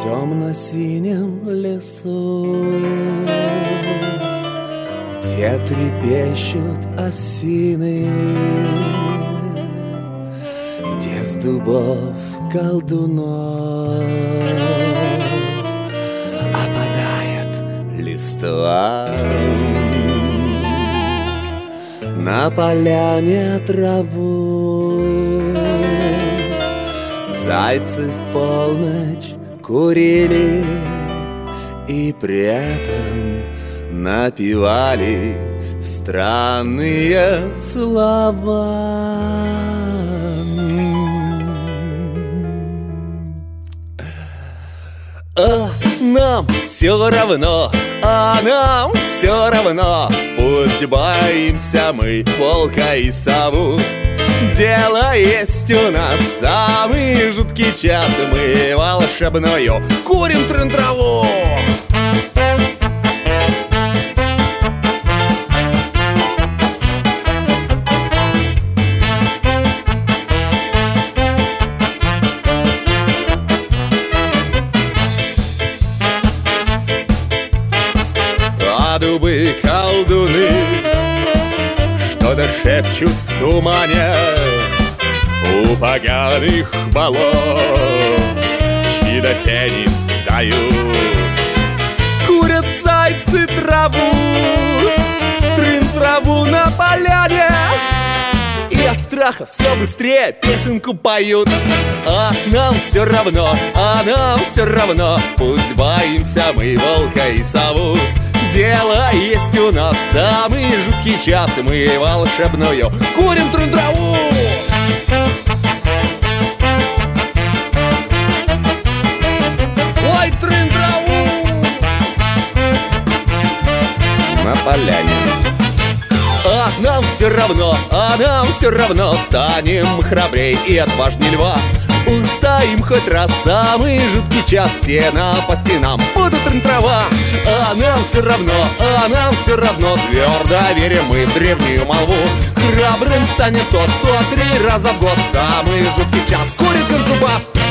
темно-синем лесу, где трепещут осины, где с дубов колдунов опадает листва. На поляне траву зайцы в полночь курили и при этом напевали странные слова. А нам все равно, а нам все равно, пусть боимся мы волка и сову. Дело есть у нас самый жуткий час, и мы волшебную курим трын-траву. А дубы колдуны что-то шепчут в тумане у поганых болот, чьи до тени встают. Курят зайцы траву, трын-траву на поляне, и от страха все быстрее песенку поют. А нам все равно, а нам все равно, пусть боимся мы волка и сову. Дело есть у нас самый жуткий час, и мы волшебную курим трын-траву. Ой, трын-траву на поляне. А нам все равно, а нам все равно, станем храбрей и отважней льва. Устоим хоть раз самый жуткий час, все напасти нам будут трын-трава. А нам все равно, а нам все равно, твердо верим мы в древнюю молву. Храбрым станет тот, кто 3 раза в год самый жуткий час курит контрабас.